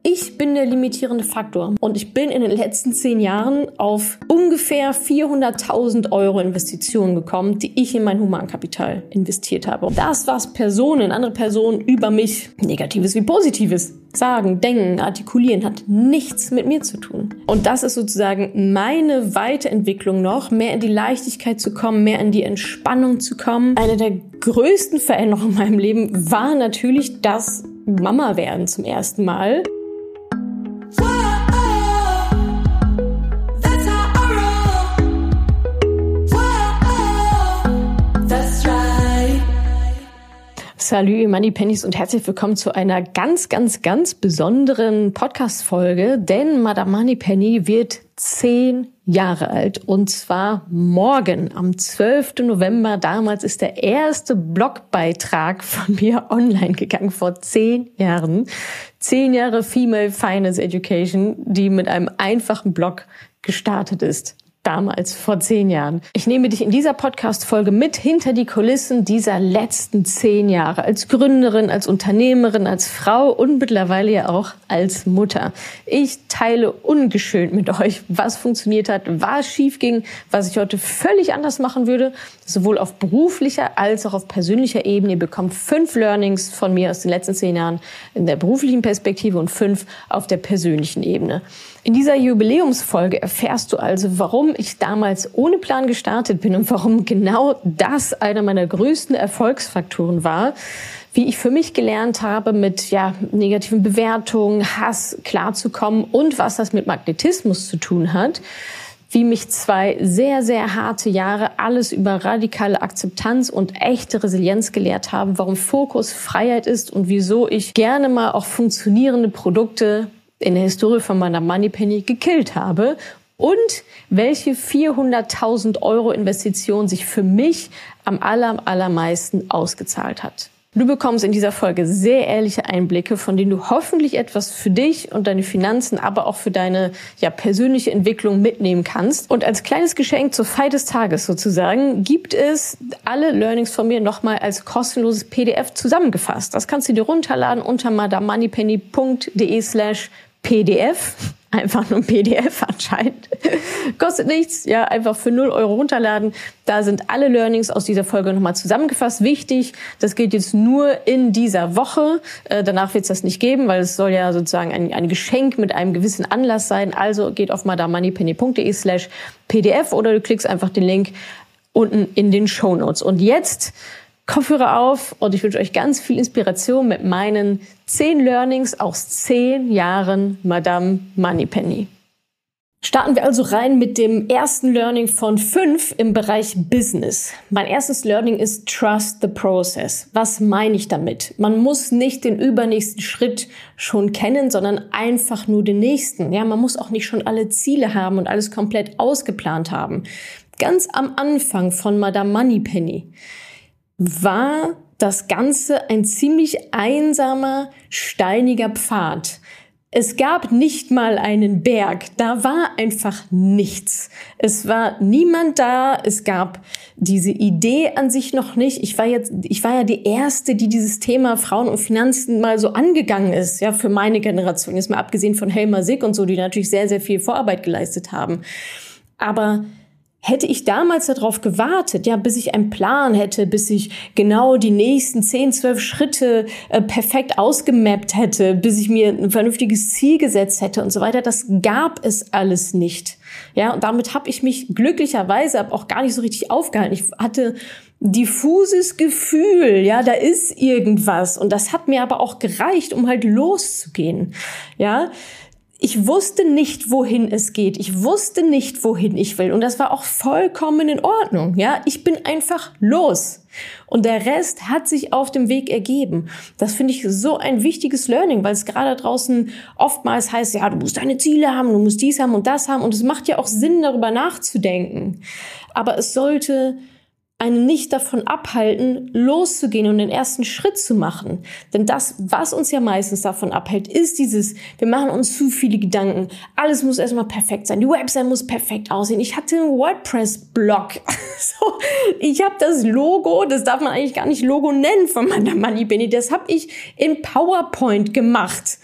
Ich bin der limitierende Faktor und ich bin in den letzten 10 Jahren auf ungefähr 400.000 € Investitionen gekommen, die ich in mein Humankapital investiert habe. Das, was andere Personen über mich, Negatives wie Positives, sagen, denken, artikulieren, hat nichts mit mir zu tun. Und das ist sozusagen meine Weiterentwicklung noch, mehr in die Leichtigkeit zu kommen, mehr in die Entspannung zu kommen. Eine der größten Veränderungen in meinem Leben war natürlich das Mama werden zum ersten Mal. Salut, Moneypennies und herzlich willkommen zu einer ganz besonderen Podcast-Folge, denn Madame Moneypenny wird 10 Jahre alt und zwar morgen, am 12. November. Damals ist der erste Blogbeitrag von mir online gegangen, vor 10 Jahren. 10 Jahre Female Finance Education, die mit einem einfachen Blog gestartet ist. Damals, vor 10 Jahren. Ich nehme dich in dieser Podcast-Folge mit hinter die Kulissen dieser letzten 10 Jahre. Als Gründerin, als Unternehmerin, als Frau und mittlerweile ja auch als Mutter. Ich teile ungeschönt mit euch, was funktioniert hat, was schief ging, was ich heute völlig anders machen würde. Sowohl auf beruflicher als auch auf persönlicher Ebene. Ihr bekommt 5 Learnings von mir aus den letzten 10 Jahren in der beruflichen Perspektive und 5 auf der persönlichen Ebene. In dieser Jubiläumsfolge erfährst du also, warum ich damals ohne Plan gestartet bin und warum genau das einer meiner größten Erfolgsfaktoren war, wie ich für mich gelernt habe, mit negativen Bewertungen, Hass klarzukommen und was das mit Magnetismus zu tun hat, wie mich 2 sehr harte Jahre alles über radikale Akzeptanz und echte Resilienz gelehrt haben, warum Fokus Freiheit ist und wieso ich gerne mal auch funktionierende Produkte in der Historie von meiner Moneypenny gekillt habe und welche 400.000 € Investition sich für mich am allermeisten ausgezahlt hat. Du bekommst in dieser Folge sehr ehrliche Einblicke, von denen du hoffentlich etwas für dich und deine Finanzen, aber auch für deine persönliche Entwicklung mitnehmen kannst. Und als kleines Geschenk zur Feier des Tages sozusagen gibt es alle Learnings von mir nochmal als kostenloses PDF zusammengefasst. Das kannst du dir runterladen unter madamoneypenny.de/PDF. Einfach nur ein PDF anscheinend. Kostet nichts, einfach für 0 € runterladen. Da sind alle Learnings aus dieser Folge nochmal zusammengefasst. Wichtig, das gilt jetzt nur in dieser Woche. Danach wird es das nicht geben, weil es soll ja sozusagen ein Geschenk mit einem gewissen Anlass sein. Also geht auf madamoneypenny.de/PDF oder du klickst einfach den Link unten in den Shownotes. Und jetzt Kopfhörer auf und ich wünsche euch ganz viel Inspiration mit meinen 10 Learnings aus 10 Jahren Madame Moneypenny. Starten wir also rein mit dem ersten Learning von 5 im Bereich Business. Mein erstes Learning ist Trust the Process. Was meine ich damit? Man muss nicht den übernächsten Schritt schon kennen, sondern einfach nur den nächsten. Man muss auch nicht schon alle Ziele haben und alles komplett ausgeplant haben. Ganz am Anfang von Madame Moneypenny war das Ganze ein ziemlich einsamer, steiniger Pfad. Es gab nicht mal einen Berg, da war einfach nichts. Es war niemand da, es gab diese Idee an sich noch nicht. Ich war ja die Erste, die dieses Thema Frauen und Finanzen mal so angegangen ist, für meine Generation. Jetzt mal abgesehen von Helma Sick und so, die natürlich sehr viel Vorarbeit geleistet haben. Aber hätte ich damals darauf gewartet, bis ich einen Plan hätte, bis ich genau die nächsten 10, 12 Schritte perfekt ausgemappt hätte, bis ich mir ein vernünftiges Ziel gesetzt hätte und so weiter, das gab es alles nicht. Und damit habe ich mich glücklicherweise auch gar nicht so richtig aufgehalten. Ich hatte diffuses Gefühl, da ist irgendwas und das hat mir aber auch gereicht, um halt loszugehen, Ich wusste nicht, wohin es geht. Ich wusste nicht, wohin ich will. Und das war auch vollkommen in Ordnung. Ich bin einfach los. Und der Rest hat sich auf dem Weg ergeben. Das finde ich so ein wichtiges Learning, weil es gerade draußen oftmals heißt, du musst deine Ziele haben, du musst dies haben und das haben. Und es macht ja auch Sinn, darüber nachzudenken. Aber es sollte einen nicht davon abhalten, loszugehen und den ersten Schritt zu machen. Denn das, was uns ja meistens davon abhält, ist wir machen uns zu viele Gedanken. Alles muss erstmal perfekt sein. Die Website muss perfekt aussehen. Ich hatte einen WordPress-Blog. Ich habe das Logo, das darf man eigentlich gar nicht Logo nennen von meiner Moneypenny. Das habe ich in PowerPoint gemacht.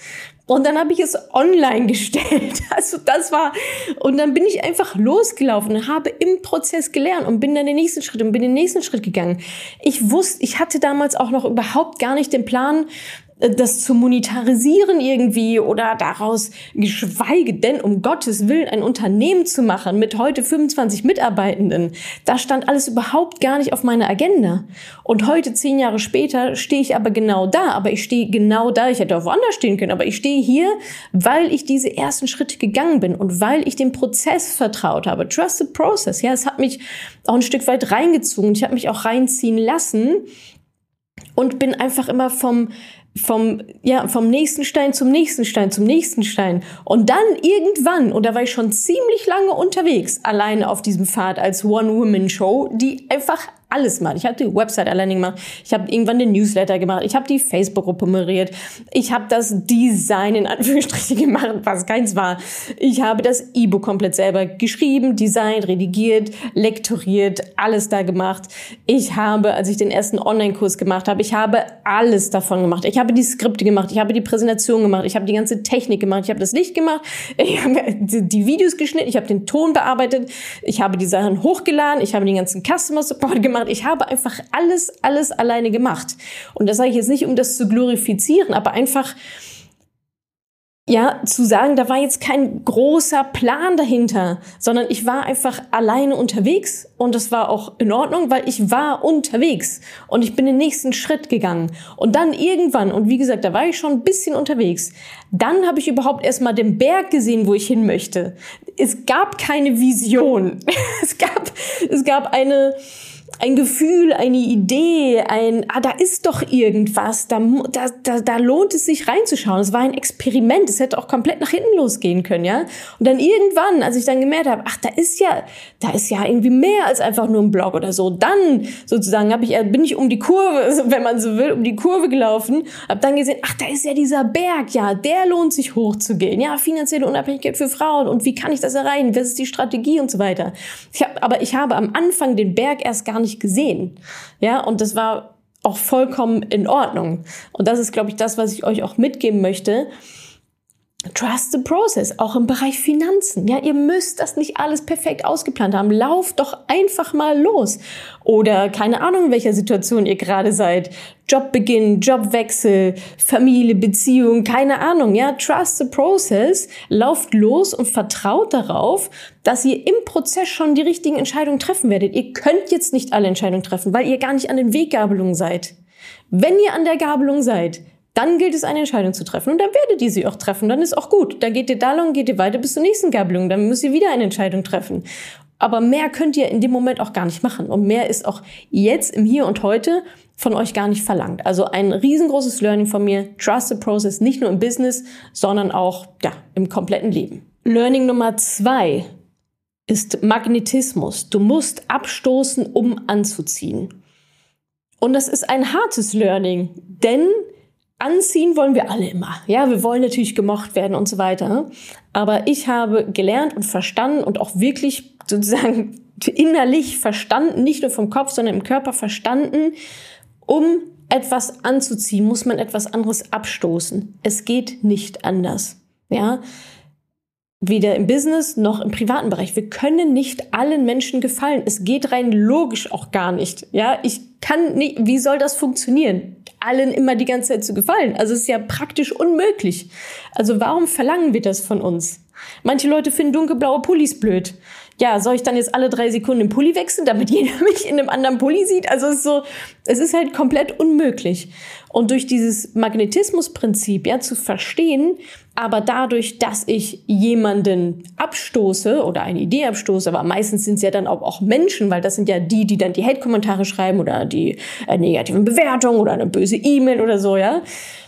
Und dann habe ich es online gestellt. Also das war, und dann bin ich einfach losgelaufen und habe im Prozess gelernt und bin dann den nächsten Schritt gegangen. Ich hatte damals auch noch überhaupt gar nicht den Plan, das zu monetarisieren irgendwie oder daraus, geschweige denn, um Gottes Willen, ein Unternehmen zu machen mit heute 25 Mitarbeitenden. Das stand alles überhaupt gar nicht auf meiner Agenda. Und heute, 10 Jahre später, stehe ich aber genau da. Aber ich stehe genau da, ich hätte auch woanders stehen können, aber ich stehe hier, weil ich diese ersten Schritte gegangen bin und weil ich dem Prozess vertraut habe. Trust the process. Ja, es hat mich auch ein Stück weit reingezogen. Ich habe mich auch reinziehen lassen und bin einfach immer vom nächsten Stein zum nächsten Stein zum nächsten Stein. Und dann irgendwann, und da war ich schon ziemlich lange unterwegs, alleine auf diesem Pfad als One-Woman-Show, die einfach alles macht. Ich habe die Website alleine gemacht, ich habe irgendwann den Newsletter gemacht, ich habe die Facebook-Gruppe moderiert, ich habe das Design in Anführungsstrichen gemacht, was keins war. Ich habe das E-Book komplett selber geschrieben, designt, redigiert, lektoriert, alles da gemacht. Ich habe, als ich den ersten Online-Kurs gemacht habe, ich habe alles davon gemacht. Ich habe die Skripte gemacht, ich habe die Präsentation gemacht, ich habe die ganze Technik gemacht, ich habe das Licht gemacht, ich habe die Videos geschnitten, ich habe den Ton bearbeitet, ich habe die Sachen hochgeladen, ich habe den ganzen Customer Support gemacht. Ich habe einfach alles alleine gemacht. Und das sage ich jetzt nicht, um das zu glorifizieren, aber einfach, ja, zu sagen, da war jetzt kein großer Plan dahinter, sondern ich war einfach alleine unterwegs und das war auch in Ordnung, weil ich war unterwegs und ich bin den nächsten Schritt gegangen. Und dann irgendwann, und wie gesagt, da war ich schon ein bisschen unterwegs, dann habe ich überhaupt erstmal den Berg gesehen, wo ich hin möchte. Es gab keine Vision. Es gab ein Gefühl, eine Idee, da ist doch irgendwas, da lohnt es sich reinzuschauen. Es war ein Experiment, es hätte auch komplett nach hinten losgehen können, ja. Und dann irgendwann, als ich dann gemerkt habe, da ist ja irgendwie mehr als einfach nur ein Blog oder so, dann sozusagen bin ich um die Kurve, wenn man so will, um die Kurve gelaufen, habe dann gesehen, da ist ja dieser Berg, ja, der lohnt sich hochzugehen, ja, finanzielle Unabhängigkeit für Frauen und wie kann ich das erreichen, was ist die Strategie und so weiter. Ich habe am Anfang den Berg erst gar nicht gesehen. Ja, und das war auch vollkommen in Ordnung. Und das ist, glaube ich, das, was ich euch auch mitgeben möchte. Trust the process, auch im Bereich Finanzen. Ja, ihr müsst das nicht alles perfekt ausgeplant haben. Lauft doch einfach mal los. Oder keine Ahnung, in welcher Situation ihr gerade seid. Jobbeginn, Jobwechsel, Familie, Beziehung, keine Ahnung. Ja, trust the process. Lauft los und vertraut darauf, dass ihr im Prozess schon die richtigen Entscheidungen treffen werdet. Ihr könnt jetzt nicht alle Entscheidungen treffen, weil ihr gar nicht an den Weggabelungen seid. Wenn ihr an der Gabelung seid, dann gilt es, eine Entscheidung zu treffen. Und dann werdet ihr sie auch treffen. Dann ist auch gut. Dann geht ihr da lang, geht ihr weiter bis zur nächsten Gabelung. Dann müsst ihr wieder eine Entscheidung treffen. Aber mehr könnt ihr in dem Moment auch gar nicht machen. Und mehr ist auch jetzt im Hier und Heute von euch gar nicht verlangt. Also ein riesengroßes Learning von mir. Trust the process, nicht nur im Business, sondern auch im kompletten Leben. Learning Nummer 2 ist Magnetismus. Du musst abstoßen, um anzuziehen. Und das ist ein hartes Learning, denn anziehen wollen wir alle immer. Ja, wir wollen natürlich gemocht werden und so weiter. Aber ich habe gelernt und verstanden und auch wirklich sozusagen innerlich verstanden, nicht nur vom Kopf, sondern im Körper verstanden, um etwas anzuziehen, muss man etwas anderes abstoßen. Es geht nicht anders. Ja, weder im Business noch im privaten Bereich. Wir können nicht allen Menschen gefallen. Es geht rein logisch auch gar nicht. Ja, ich kann nicht, wie soll das funktionieren? Allen immer die ganze Zeit zu gefallen. Also es ist ja praktisch unmöglich. Also warum verlangen wir das von uns? Manche Leute finden dunkelblaue Pullis blöd. Ja, soll ich dann jetzt alle 3 Sekunden den Pulli wechseln, damit jeder mich in einem anderen Pulli sieht? Also es ist halt komplett unmöglich. Und durch dieses Magnetismusprinzip, zu verstehen, aber dadurch, dass ich jemanden abstoße oder eine Idee abstoße, aber meistens sind es ja dann auch Menschen, weil das sind ja die dann die Hate-Kommentare schreiben oder die negativen Bewertungen oder eine böse E-Mail oder so, ja.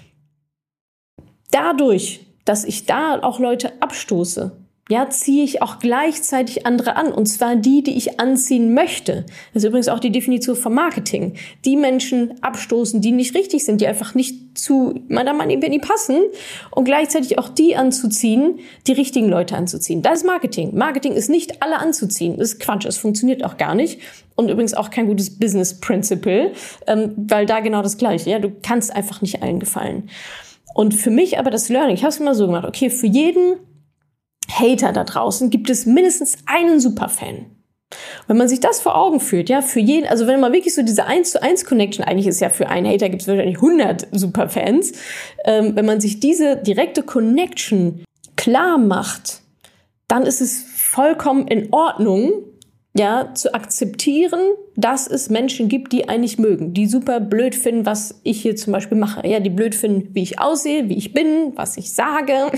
Dadurch, dass ich da auch Leute abstoße, ziehe ich auch gleichzeitig andere an. Und zwar die ich anziehen möchte. Das ist übrigens auch die Definition von Marketing. Die Menschen abstoßen, die nicht richtig sind, die einfach nicht zu meiner Meinung nach passen. Und gleichzeitig auch die anzuziehen, die richtigen Leute anzuziehen. Das ist Marketing. Marketing ist nicht alle anzuziehen. Das ist Quatsch. Es funktioniert auch gar nicht. Und übrigens auch kein gutes Business Principle, weil da genau das Gleiche. Ja, du kannst einfach nicht allen gefallen. Und für mich aber das Learning, ich habe es immer so gemacht, okay, für jeden Hater da draußen gibt es mindestens einen Superfan. Wenn man sich das vor Augen führt, ja, für jeden, also wenn man wirklich so diese 1:1 Connection, eigentlich ist ja für einen Hater gibt es wahrscheinlich 100 Superfans, wenn man sich diese direkte Connection klar macht, dann ist es vollkommen in Ordnung, ja, zu akzeptieren, dass es Menschen gibt, die einen nicht mögen, die super blöd finden, was ich hier zum Beispiel mache. Ja, die blöd finden, wie ich aussehe, wie ich bin, was ich sage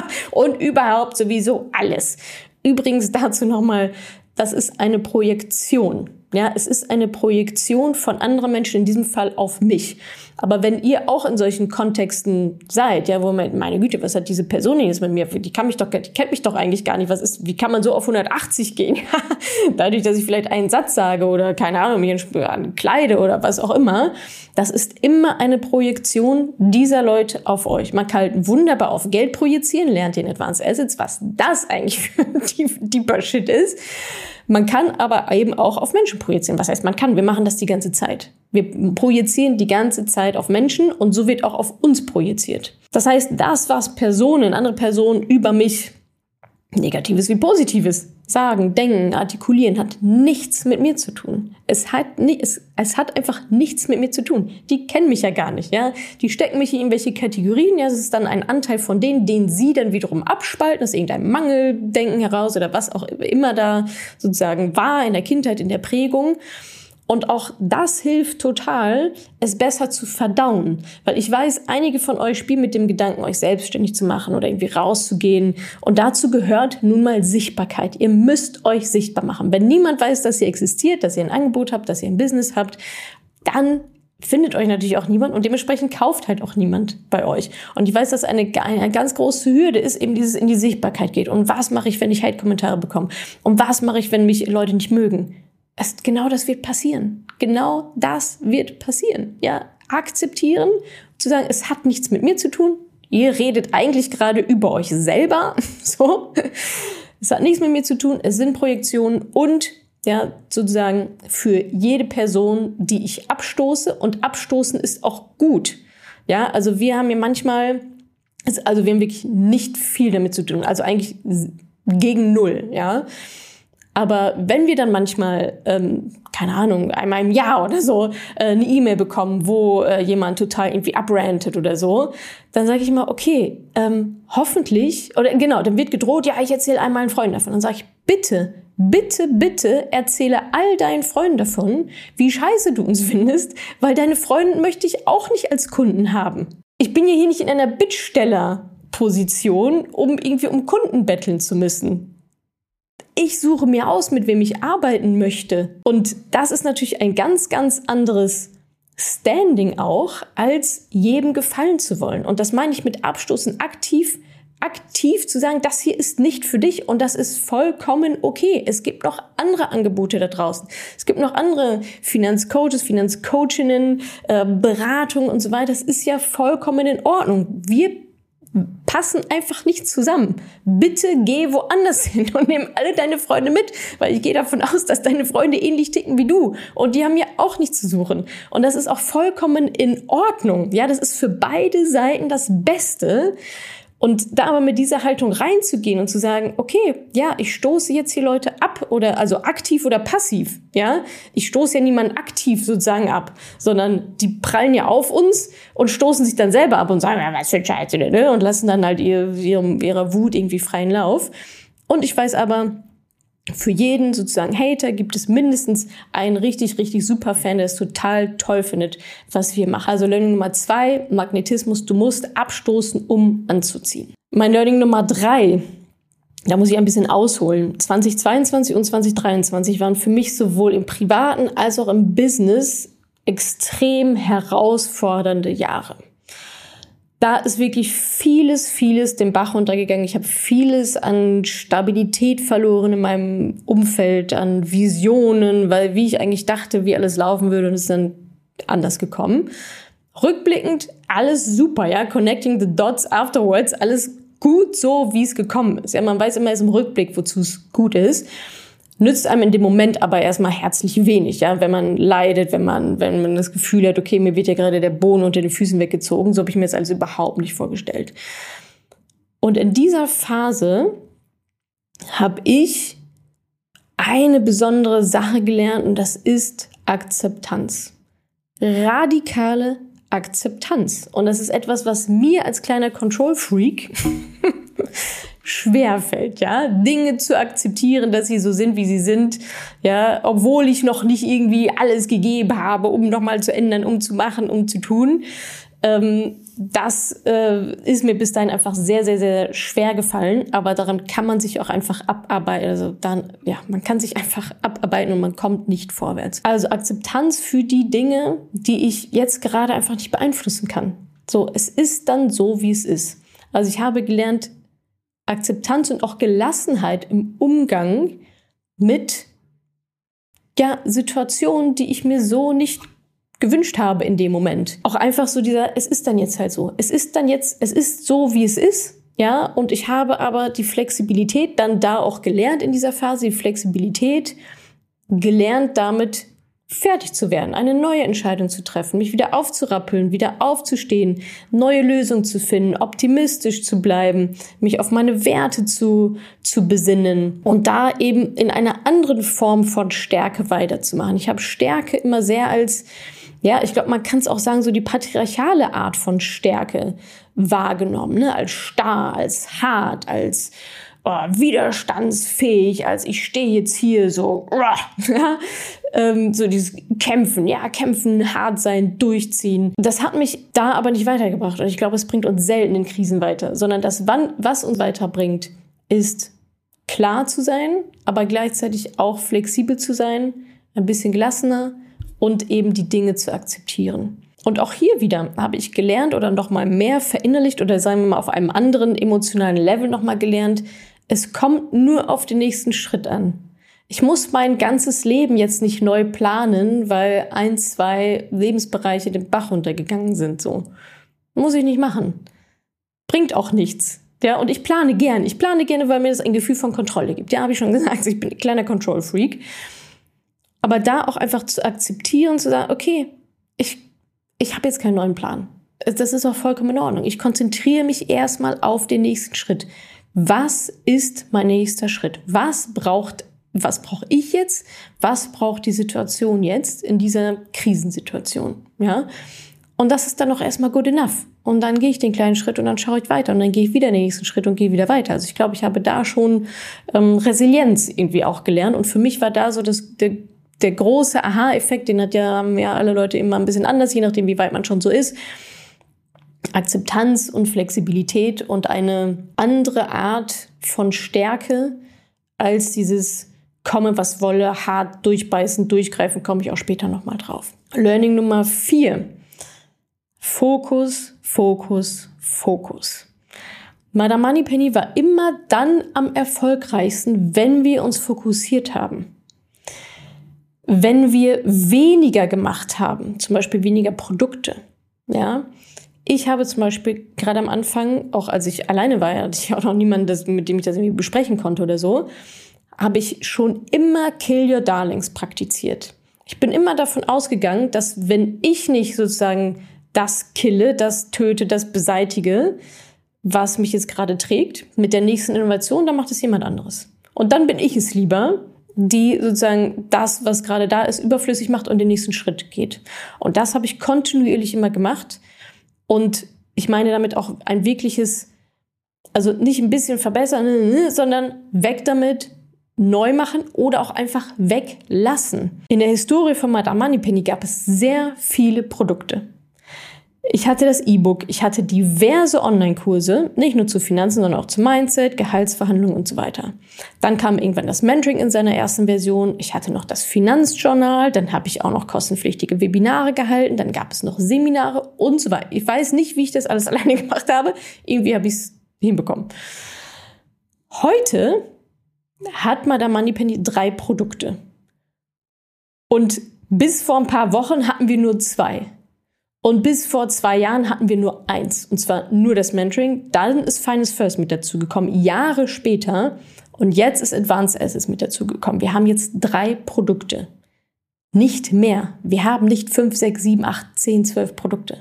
und überhaupt sowieso alles. Übrigens dazu nochmal, das ist eine Projektion. Ja, es ist eine Projektion von anderen Menschen, in diesem Fall auf mich. Aber wenn ihr auch in solchen Kontexten seid, ja, wo man, meine Güte, was hat diese Person jetzt mit mir? Die kennt mich doch eigentlich gar nicht. Wie kann man so auf 180 gehen? Dadurch, dass ich vielleicht einen Satz sage oder keine Ahnung, mich kleide oder was auch immer. Das ist immer eine Projektion dieser Leute auf euch. Man kann halt wunderbar auf Geld projizieren, lernt ihr in Advanced Assets, was das eigentlich für deeper Shit ist. Man kann aber eben auch auf Menschen projizieren. Was heißt man kann? Wir machen das die ganze Zeit. Wir projizieren die ganze Zeit auf Menschen und so wird auch auf uns projiziert. Das heißt, das, was andere Personen über mich, Negatives wie Positives, sagen, denken, artikulieren, hat nichts mit mir zu tun. Es hat einfach nichts mit mir zu tun. Die kennen mich ja gar nicht, ja. Die stecken mich in irgendwelche Kategorien, ja. Es ist dann ein Anteil von denen, den sie dann wiederum abspalten, aus irgendeinem Mangeldenken heraus oder was auch immer da sozusagen war in der Kindheit, in der Prägung. Und auch das hilft total, es besser zu verdauen. Weil ich weiß, einige von euch spielen mit dem Gedanken, euch selbstständig zu machen oder irgendwie rauszugehen. Und dazu gehört nun mal Sichtbarkeit. Ihr müsst euch sichtbar machen. Wenn niemand weiß, dass ihr existiert, dass ihr ein Angebot habt, dass ihr ein Business habt, dann findet euch natürlich auch niemand und dementsprechend kauft halt auch niemand bei euch. Und ich weiß, dass eine ganz große Hürde ist, eben dieses in die Sichtbarkeit geht. Und was mache ich, wenn ich Hate-Kommentare bekomme? Und was mache ich, wenn mich Leute nicht mögen? Genau das wird passieren. Genau das wird passieren. Ja, akzeptieren, zu sagen, es hat nichts mit mir zu tun. Ihr redet eigentlich gerade über euch selber. So. Es hat nichts mit mir zu tun. Es sind Projektionen und ja, sozusagen für jede Person, die ich abstoße. Und abstoßen ist auch gut. Ja, also wir haben ja manchmal, wir haben wirklich nicht viel damit zu tun. Also eigentlich gegen 0, ja. Aber wenn wir dann manchmal, keine Ahnung, einmal im Jahr oder so eine E-Mail bekommen, wo jemand total irgendwie abrantet oder so, dann sage ich immer, okay, hoffentlich, oder genau, dann wird gedroht, ja, ich erzähle einmal einen Freunden davon. Dann sage ich, bitte, bitte, bitte erzähle all deinen Freunden davon, wie scheiße du uns findest, weil deine Freunde möchte ich auch nicht als Kunden haben. Ich bin ja hier nicht in einer Bittstellerposition, um Kunden betteln zu müssen. Ich suche mir aus, mit wem ich arbeiten möchte. Und das ist natürlich ein ganz, ganz anderes Standing auch, als jedem gefallen zu wollen. Und das meine ich mit Abstoßen, aktiv zu sagen, das hier ist nicht für dich und das ist vollkommen okay. Es gibt noch andere Angebote da draußen. Es gibt noch andere Finanzcoaches, Finanzcoachinnen, Beratungen und so weiter. Das ist ja vollkommen in Ordnung. Wir passen einfach nicht zusammen. Bitte geh woanders hin und nimm alle deine Freunde mit, weil ich gehe davon aus, dass deine Freunde ähnlich ticken wie du und die haben ja auch nichts zu suchen. Und das ist auch vollkommen in Ordnung. Ja, das ist für beide Seiten das Beste. Und da aber mit dieser Haltung reinzugehen und zu sagen, okay, ja, ich stoße jetzt hier Leute ab oder also aktiv oder passiv, ja. Ich stoße ja niemanden aktiv sozusagen ab, sondern die prallen ja auf uns und stoßen sich dann selber ab und sagen, ja, was für ein Scheiße, ne? Und lassen dann halt ihrer Wut irgendwie freien Lauf. Und ich weiß aber, für jeden sozusagen Hater gibt es mindestens einen richtig, richtig super Fan, der es total toll findet, was wir machen. Also Learning Nummer 2, Magnetismus, du musst abstoßen, um anzuziehen. Mein Learning Nummer 3, da muss ich ein bisschen ausholen. 2022 und 2023 waren für mich sowohl im Privaten als auch im Business extrem herausfordernde Jahre. Da ist wirklich vieles den Bach runtergegangen. Ich habe vieles an Stabilität verloren in meinem Umfeld, an Visionen, weil wie ich eigentlich dachte, wie alles laufen würde, und es ist dann anders gekommen. Rückblickend alles super, ja, connecting the dots afterwards, alles gut so, wie es gekommen ist. Ja, man weiß immer erst im Rückblick, wozu es gut ist. Nützt einem in dem Moment aber erstmal herzlich wenig, ja, wenn man leidet, wenn man das Gefühl hat, okay, mir wird ja gerade der Boden unter den Füßen weggezogen, so habe ich mir das alles überhaupt nicht vorgestellt. Und in dieser Phase habe ich eine besondere Sache gelernt und das ist Akzeptanz. Radikale Akzeptanz. Und das ist etwas, was mir als kleiner Control-Freak schwerfällt, ja, Dinge zu akzeptieren, dass sie so sind, wie sie sind, ja, obwohl ich noch nicht irgendwie alles gegeben habe, um nochmal zu ändern, um zu machen, um zu tun. Das ist mir bis dahin einfach sehr, sehr, sehr schwer gefallen, aber daran kann man sich auch einfach abarbeiten, also dann, ja, man kann sich einfach abarbeiten und man kommt nicht vorwärts. Also Akzeptanz für die Dinge, die ich jetzt gerade einfach nicht beeinflussen kann. So, es ist dann so, wie es ist. Also ich habe gelernt, Akzeptanz und auch Gelassenheit im Umgang mit Situationen, die ich mir so nicht gewünscht habe in dem Moment. Auch einfach so es ist dann jetzt halt so. Es ist so, wie es ist. Ja, und ich habe aber die Flexibilität dann da auch gelernt in dieser Phase, die Flexibilität gelernt, damit fertig zu werden, eine neue Entscheidung zu treffen, mich wieder aufzurappeln, wieder aufzustehen, neue Lösungen zu finden, optimistisch zu bleiben, mich auf meine Werte zu besinnen und da eben in einer anderen Form von Stärke weiterzumachen. Ich habe Stärke immer sehr als, ja, ich glaube, man kann es auch sagen, so die patriarchale Art von Stärke wahrgenommen, ne? Als starr, als hart, als widerstandsfähig, als ich stehe jetzt hier so, ja, so dieses Kämpfen, hart sein, durchziehen. Das hat mich da aber nicht weitergebracht und ich glaube, es bringt uns selten in Krisen weiter, sondern was uns weiterbringt, ist klar zu sein, aber gleichzeitig auch flexibel zu sein, ein bisschen gelassener und eben die Dinge zu akzeptieren. Und auch hier wieder habe ich gelernt oder noch mal mehr verinnerlicht oder sagen wir mal auf einem anderen emotionalen Level noch mal gelernt, es kommt nur auf den nächsten Schritt an. Ich muss mein ganzes Leben jetzt nicht neu planen, weil 1, 2 Lebensbereiche den Bach runtergegangen sind. So muss ich nicht machen. Bringt auch nichts. Ja, und ich plane gerne. Ich plane gerne, weil mir das ein Gefühl von Kontrolle gibt. Ja, habe ich schon gesagt, ich bin ein kleiner Control-Freak. Aber da auch einfach zu akzeptieren, zu sagen, okay, ich habe jetzt keinen neuen Plan. Das ist auch vollkommen in Ordnung. Ich konzentriere mich erstmal auf den nächsten Schritt. Was ist mein nächster Schritt? Was brauche ich jetzt? Was braucht die Situation jetzt in dieser Krisensituation? Ja? Und das ist dann auch erstmal good enough. Und dann gehe ich den kleinen Schritt und dann schaue ich weiter. Und dann gehe ich wieder den nächsten Schritt und gehe wieder weiter. Also ich glaube, ich habe da schon Resilienz irgendwie auch gelernt. Und für mich war da so der große Aha-Effekt, haben ja alle Leute immer ein bisschen anders, je nachdem, wie weit man schon so ist. Akzeptanz und Flexibilität und eine andere Art von Stärke als dieses komme, was wolle, hart durchbeißen, durchgreifen, komme ich auch später nochmal drauf. Learning Nummer 4. Fokus, Fokus, Fokus. Madame Moneypenny war immer dann am erfolgreichsten, wenn wir uns fokussiert haben. Wenn wir weniger gemacht haben, zum Beispiel weniger Produkte, ja. Ich habe zum Beispiel gerade am Anfang, auch als ich alleine war, hatte ich auch noch niemanden, mit dem ich das irgendwie besprechen konnte oder so, habe ich schon immer Kill Your Darlings praktiziert. Ich bin immer davon ausgegangen, dass wenn ich nicht sozusagen das kille, das töte, das beseitige, was mich jetzt gerade trägt, mit der nächsten Innovation, dann macht es jemand anderes. Und dann bin ich es lieber, die sozusagen das, was gerade da ist, überflüssig macht und den nächsten Schritt geht. Und das habe ich kontinuierlich immer gemacht. Und ich meine damit auch ein wirkliches, also nicht ein bisschen verbessern, sondern weg damit, neu machen oder auch einfach weglassen. In der Historie von Madame Moneypenny gab es sehr viele Produkte. Ich hatte das E-Book, ich hatte diverse Online-Kurse, nicht nur zu Finanzen, sondern auch zu Mindset, Gehaltsverhandlungen und so weiter. Dann kam irgendwann das Mentoring in seiner ersten Version. Ich hatte noch das Finanzjournal, dann habe ich auch noch kostenpflichtige Webinare gehalten, dann gab es noch Seminare und so weiter. Ich weiß nicht, wie ich das alles alleine gemacht habe. Irgendwie habe ich es hinbekommen. Heute hat Madame Moneypenny 3 Produkte. Und bis vor ein paar Wochen hatten wir nur 2. Und bis vor 2 Jahren hatten wir nur eins, und zwar nur das Mentoring. Dann ist Finance First mit dazu gekommen, Jahre später. Und jetzt ist Advanced Assets mit dazu gekommen. Wir haben jetzt 3 Produkte. Nicht mehr. Wir haben nicht 5, 6, 7, 8, 10, 12 Produkte.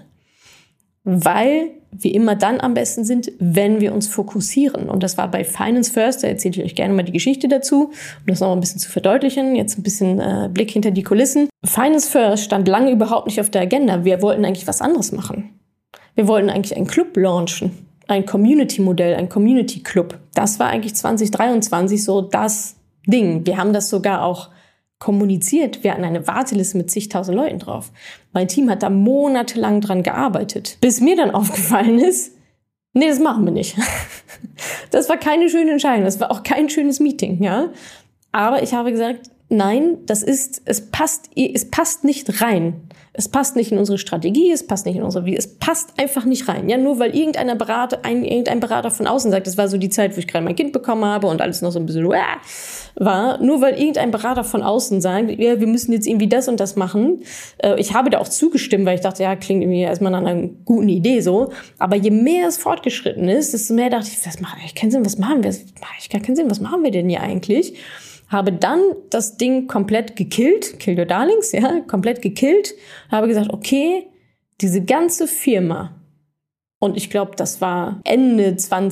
Weil wir immer dann am besten sind, wenn wir uns fokussieren. Und das war bei Finance First, da erzähle ich euch gerne mal die Geschichte dazu, um das noch ein bisschen zu verdeutlichen. Jetzt ein bisschen Blick hinter die Kulissen. Finance First stand lange überhaupt nicht auf der Agenda. Wir wollten eigentlich was anderes machen. Wir wollten eigentlich einen Club launchen. Ein Community-Modell, ein Community-Club. Das war eigentlich 2023 so das Ding. Wir haben das sogar auch kommuniziert. Wir hatten eine Warteliste mit zigtausend Leuten drauf. Mein Team hat da monatelang dran gearbeitet. Bis mir dann aufgefallen ist, nee, das machen wir nicht. Das war keine schöne Entscheidung. Das war auch kein schönes Meeting, ja. Aber ich habe gesagt, nein, es passt nicht rein. Es passt nicht in unsere Strategie, es passt nicht in es passt einfach nicht rein. Ja, nur weil irgendein Berater von außen sagt, das war so die Zeit, wo ich gerade mein Kind bekommen habe und alles noch so ein bisschen war, nur weil irgendein Berater von außen sagt, ja, wir müssen jetzt irgendwie das und das machen. Ich habe da auch zugestimmt, weil ich dachte, ja, klingt irgendwie erstmal nach einer guten Idee so. Aber je mehr es fortgeschritten ist, desto mehr dachte ich, das macht eigentlich keinen Sinn, was machen wir? Das macht eigentlich gar keinen Sinn, was machen wir denn hier eigentlich? Habe dann das Ding komplett gekillt, Kill Your Darlings, ja, komplett gekillt, habe gesagt, okay, diese ganze Firma, und ich glaube, das war Ende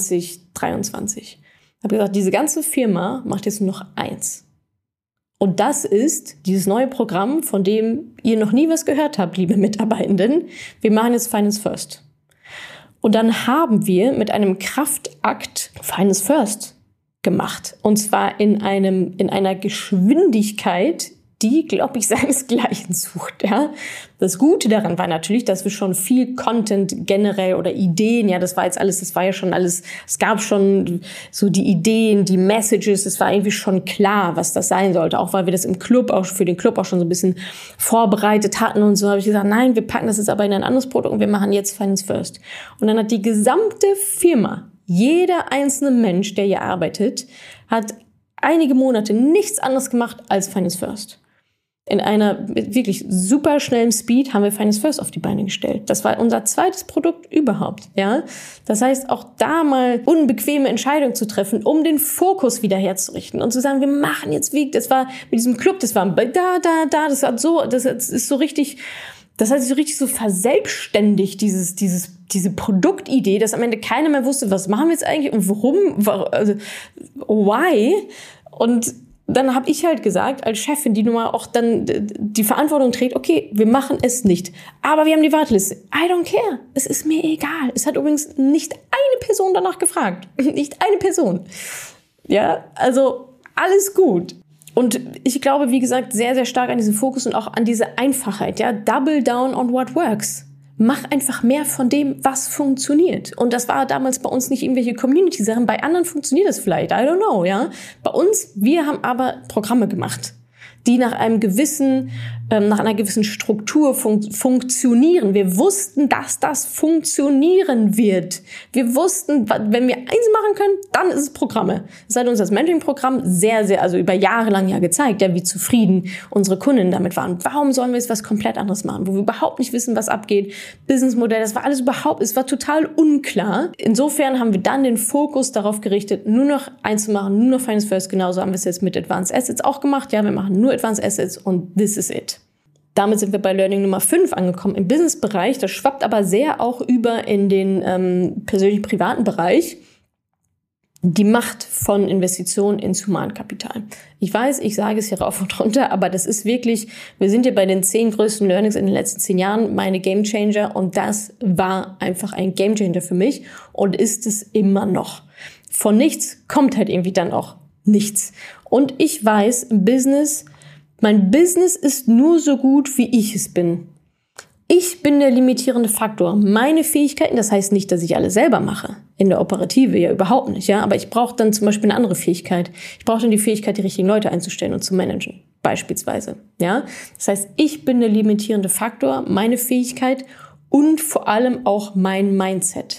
2023, habe gesagt, diese ganze Firma macht jetzt nur noch eins. Und das ist dieses neue Programm, von dem ihr noch nie was gehört habt, liebe Mitarbeitenden. Wir machen jetzt Finance First. Und dann haben wir mit einem Kraftakt Finance First gemacht. Und zwar in einer Geschwindigkeit, die, glaube ich, seinesgleichen sucht. Ja? Das Gute daran war natürlich, dass wir schon viel Content generell oder Ideen, ja, das war ja schon alles, es gab schon so die Ideen, die Messages, es war irgendwie schon klar, was das sein sollte. Auch weil wir das im Club, auch für den Club auch schon so ein bisschen vorbereitet hatten und so, habe ich gesagt, nein, wir packen das jetzt aber in ein anderes Produkt und wir machen jetzt Finance First. Und dann hat die gesamte Firma, jeder einzelne Mensch, der hier arbeitet, hat einige Monate nichts anderes gemacht als Finance First. In einer wirklich super schnellen Speed haben wir Finance First auf die Beine gestellt. Das war unser zweites Produkt überhaupt, ja. Das heißt, auch da mal unbequeme Entscheidungen zu treffen, um den Fokus wieder herzurichten und zu sagen, wir machen jetzt das war mit diesem Club, das war das ist so richtig, das hat sich so richtig so verselbstständigt, diese Produktidee, dass am Ende keiner mehr wusste, was machen wir jetzt eigentlich und why? Und dann habe ich halt gesagt, als Chefin, die nun mal auch dann die Verantwortung trägt, okay, wir machen es nicht. Aber wir haben die Warteliste. I don't care. Es ist mir egal. Es hat übrigens nicht eine Person danach gefragt. Nicht eine Person. Ja, also alles gut. Und ich glaube, wie gesagt, sehr, sehr stark an diesen Fokus und auch an diese Einfachheit. Ja, double down on what works. Mach einfach mehr von dem, was funktioniert. Und das war damals bei uns nicht irgendwelche Community-Sachen. Bei anderen funktioniert das vielleicht. I don't know, ja. Bei uns, wir haben aber Programme gemacht, die nach einer gewissen Struktur funktionieren. Wir wussten, dass das funktionieren wird. Wir wussten, wenn wir eins machen können, dann ist es Programme. Das hat uns das Mentoring-Programm sehr, sehr, also über Jahre lang ja gezeigt, ja, wie zufrieden unsere Kunden damit waren. Warum sollen wir jetzt was komplett anderes machen, wo wir überhaupt nicht wissen, was abgeht? Businessmodell, das war alles es war total unklar. Insofern haben wir dann den Fokus darauf gerichtet, nur noch eins zu machen, nur noch Finance First. Genauso haben wir es jetzt mit Advanced Assets auch gemacht. Ja, wir machen nur Advanced Assets und this is it. Damit sind wir bei Learning Nummer 5 angekommen im Business-Bereich. Das schwappt aber sehr auch über in den persönlichen privaten Bereich. Die Macht von Investitionen ins Humankapital. Ich weiß, ich sage es hier rauf und runter, aber das ist wirklich, wir sind hier bei den 10 größten Learnings in den letzten 10 Jahren, meine Gamechanger, und das war einfach ein Gamechanger für mich und ist es immer noch. Von nichts kommt halt irgendwie dann auch nichts. Und ich weiß, im Business, mein Business ist nur so gut, wie ich es bin. Ich bin der limitierende Faktor. Meine Fähigkeiten, das heißt nicht, dass ich alles selber mache. In der Operative ja überhaupt nicht, ja. Aber ich brauche dann zum Beispiel eine andere Fähigkeit. Ich brauche dann die Fähigkeit, die richtigen Leute einzustellen und zu managen, beispielsweise, ja. Das heißt, ich bin der limitierende Faktor, meine Fähigkeit und vor allem auch mein Mindset.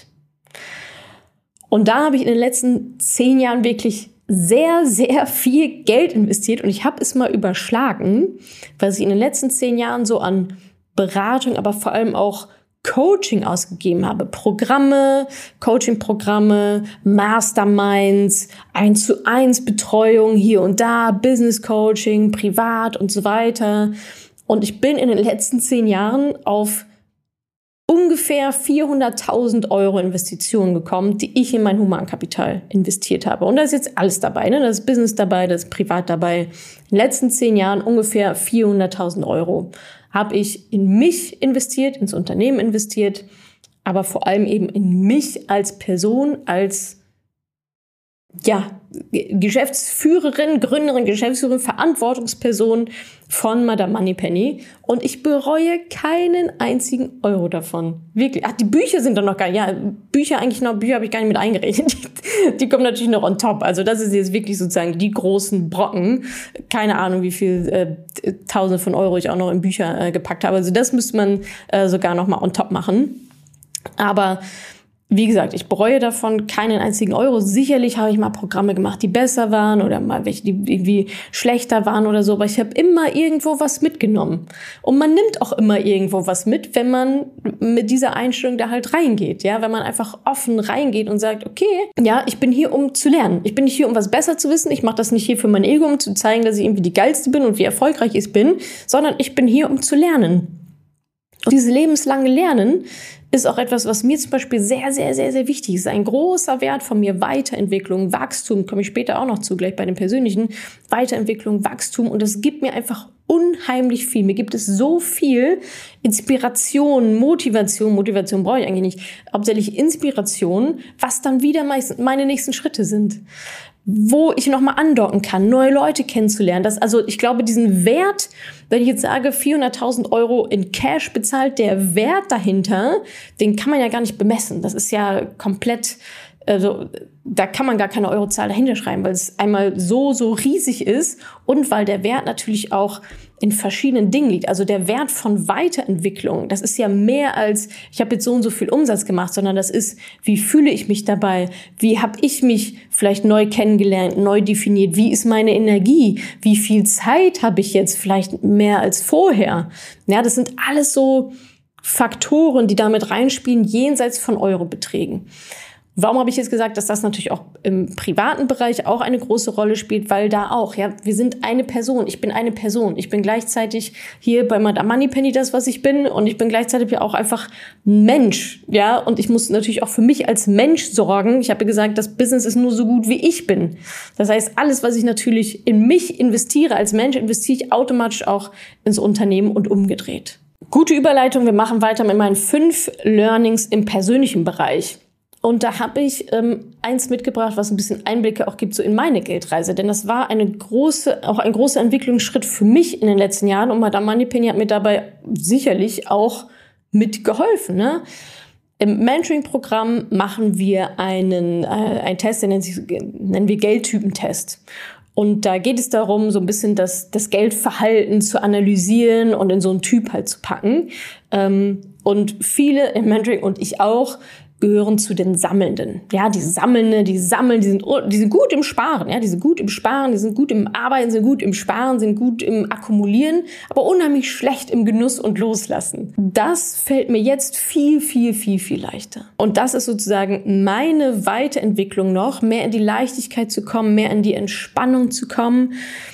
Und da habe ich in den letzten 10 Jahren wirklich sehr, sehr viel Geld investiert und ich habe es mal überschlagen, was ich in den letzten 10 Jahren so an Beratung, aber vor allem auch Coaching ausgegeben habe. Programme, Coaching-Programme, Masterminds, 1:1 Betreuung hier und da, Business Coaching, privat und so weiter. Und ich bin in den letzten 10 Jahren auf ungefähr 400.000 Euro Investitionen gekommen, die ich in mein Humankapital investiert habe. Und da ist jetzt alles dabei, ne? Da ist Business dabei, da ist privat dabei. In den letzten 10 Jahren ungefähr 400.000 Euro habe ich in mich investiert, ins Unternehmen investiert, aber vor allem eben in mich als Person, als Geschäftsführerin, Gründerin, Geschäftsführerin, Verantwortungsperson von Madame Moneypenny. Und ich bereue keinen einzigen Euro davon. Wirklich. Ach, die Bücher sind doch noch gar nicht. Ja, Bücher habe ich gar nicht mit eingerechnet. Die kommen natürlich noch on top. Also das ist jetzt wirklich sozusagen die großen Brocken. Keine Ahnung, wie viel Tausende von Euro ich auch noch in Bücher gepackt habe. Also das müsste man sogar noch mal on top machen. Aber wie gesagt, ich bereue davon keinen einzigen Euro. Sicherlich habe ich mal Programme gemacht, die besser waren oder mal welche, die irgendwie schlechter waren oder so. Aber ich habe immer irgendwo was mitgenommen. Und man nimmt auch immer irgendwo was mit, wenn man mit dieser Einstellung da halt reingeht. Ja, wenn man einfach offen reingeht und sagt, okay, ja, ich bin hier, um zu lernen. Ich bin nicht hier, um was besser zu wissen. Ich mache das nicht hier für mein Ego, um zu zeigen, dass ich irgendwie die Geilste bin und wie erfolgreich ich bin, sondern ich bin hier, um zu lernen. Und dieses lebenslange Lernen ist auch etwas, was mir zum Beispiel sehr, sehr, sehr, sehr wichtig ist. Ein großer Wert von mir, Weiterentwicklung, Wachstum, komme ich später auch noch zu, gleich bei den persönlichen, Weiterentwicklung, Wachstum. Und das gibt mir einfach unheimlich viel. Mir gibt es so viel Inspiration, Motivation brauche ich eigentlich nicht, hauptsächlich Inspiration, was dann wieder meine nächsten Schritte sind. Wo ich nochmal andocken kann, neue Leute kennenzulernen. Also ich glaube, diesen Wert, wenn ich jetzt sage, 400.000 Euro in Cash bezahlt, der Wert dahinter, den kann man ja gar nicht bemessen. Das ist ja komplett, also da kann man gar keine Eurozahl dahinter schreiben, weil es einmal so riesig ist und weil der Wert natürlich auch in verschiedenen Dingen liegt. Also der Wert von Weiterentwicklung, das ist ja mehr als, ich habe jetzt so und so viel Umsatz gemacht, sondern das ist, wie fühle ich mich dabei? Wie habe ich mich vielleicht neu kennengelernt, neu definiert? Wie ist meine Energie? Wie viel Zeit habe ich jetzt vielleicht mehr als vorher? Ja, das sind alles so Faktoren, die damit reinspielen, jenseits von Eurobeträgen. Warum habe ich jetzt gesagt, dass das natürlich auch im privaten Bereich auch eine große Rolle spielt? Weil da auch, ja, wir sind eine Person. Ich bin eine Person. Ich bin gleichzeitig hier bei Madame Moneypenny das, was ich bin. Und ich bin gleichzeitig auch einfach ein Mensch, ja. Und ich muss natürlich auch für mich als Mensch sorgen. Ich habe gesagt, das Business ist nur so gut, wie ich bin. Das heißt, alles, was ich natürlich in mich investiere als Mensch, investiere ich automatisch auch ins Unternehmen und umgedreht. Gute Überleitung. Wir machen weiter mit meinen 5 Learnings im persönlichen Bereich. Und da habe ich eins mitgebracht, was ein bisschen Einblicke auch gibt so in meine Geldreise. Denn das war ein großer Entwicklungsschritt für mich in den letzten Jahren. Und Madame Moneypenny hat mir dabei sicherlich auch mitgeholfen. Im Mentoring-Programm machen wir einen Test, den nennen wir Geldtypentest. Und da geht es darum, so ein bisschen das Geldverhalten zu analysieren und in so einen Typ halt zu packen. Und viele im Mentoring und ich auch gehören zu den Sammelnden. Ja, die Sammelnden, die sind gut im Sparen, ja, die sind gut im Sparen, die sind gut im Arbeiten, sind gut im Sparen, sind gut im Akkumulieren, aber unheimlich schlecht im Genuss und Loslassen. Das fällt mir jetzt viel, viel, viel, viel leichter. Und das ist sozusagen meine Weiterentwicklung noch, mehr in die Leichtigkeit zu kommen, mehr in die Entspannung zu kommen,